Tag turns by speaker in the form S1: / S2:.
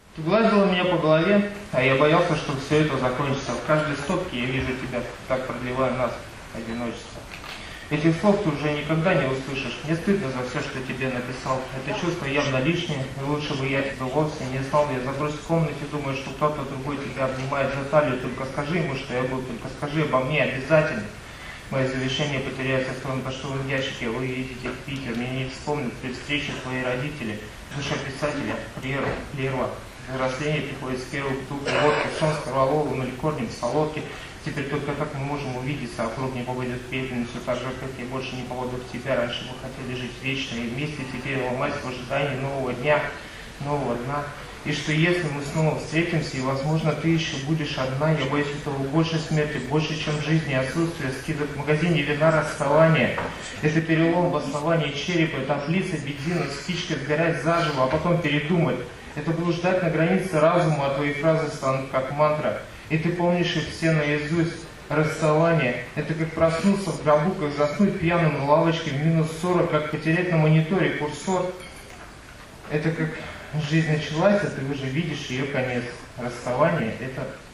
S1: Ты гладила меня по голове, а я боялся, что все это закончится. В каждой стопке я вижу тебя, так продлевая нас одиночество. Этих слов ты уже никогда не услышишь. Мне стыдно за все, что тебе написал. Это чувство явно лишнее, и лучше бы я тебя вовсе не знал. Я забрусь в комнате, думаю, что кто-то другой тебя обнимает за талию. Только скажи ему, что я был, только скажи обо мне обязательно. Мое завещание потеряется в твоем почтовом ящике. Вы едете в Питер. Мне не вспомнят при встрече твои родители. Душа писателя, Лерва. Взросление приходит с первой бутылки водки, сон с корвалолом или корнем солодки. Теперь только так мы можем увидеться, а круг не поведет в пепельницу, так же, как я больше не поведу в тебя. Раньше мы хотели жить вечно и вместе, теперь ломать в ожидании нового дня, нового дна. И что если мы снова встретимся, и, возможно, ты еще будешь одна, я боюсь этого больше смерти, больше, чем жизни, отсутствие, скидок в магазине, вина, расставание. Это перелом в основании черепа, это отлиться бензина, спичкой сгорать заживо, а потом передумать. Это блуждать на границе разума, а твои фразы станут как мантра. И ты помнишь их все наизусть. Расставание – это как проснуться в гробу, как заснуть пьяным на лавочке в минус 40, как потерять на мониторе курсор. Это как жизнь началась, а ты уже видишь ее конец. Расставание – это